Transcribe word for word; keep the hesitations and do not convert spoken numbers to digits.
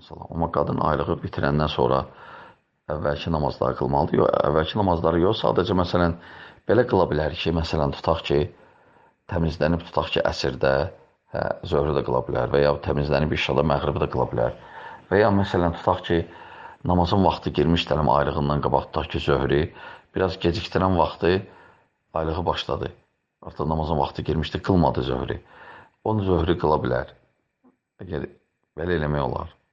salam. Amma qadın aylığı bitirəndən sonra əvvəlki namazları qılmalıdır. Yox, əvvəlki namazları yox, sadəcə məsələn, belə qıla bilər ki, məsələn, tutaq ki, təmizlənib tutaq ki, əsrdə, hə, zöhrü də qıla bilər və ya təmizlənib işada məğribi də qıla bilər. Və ya məsələn, tutaq ki, namazın vaxtı girmiş dələm aylığından qabaq, tutaq ki, zöhrü, biraz gecikdirən vaxtı aylığı başladı. Artıq namazın vaxtı girmişdi, qılmadı zöhrü. Onu zöhrü qıla bilər. Əgər belə eləmək olar.